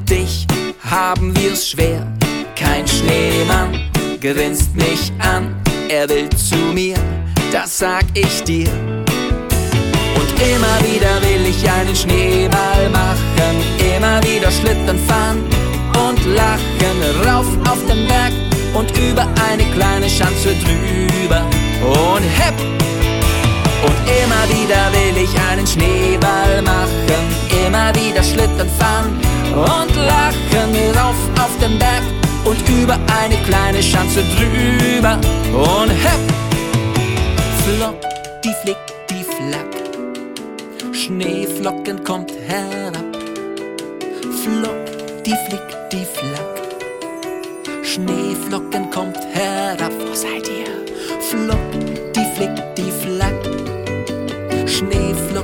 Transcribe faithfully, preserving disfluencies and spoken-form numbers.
dich haben wir's schwer. Kein Schneemann grinst mich an, er will zu mir, das sag ich dir. Und immer wieder will ich einen Schneeball machen, immer wieder Schlitten fahren und lachen, rauf auf den Berg und über eine kleine Schanze drüber und hepp! Und immer wieder will ich einen Schneeball machen, immer wieder Schlitten fahren und lachen, rauf auf den Berg und über eine kleine Schanze drüber und hepp! Flock, die flick, die flack, Schneeflocken kommt herab. Flock, die flick, die flack, Schneeflocken kommt herab. Wo seid ihr? Flock, die flick, die flack, Schneeflocken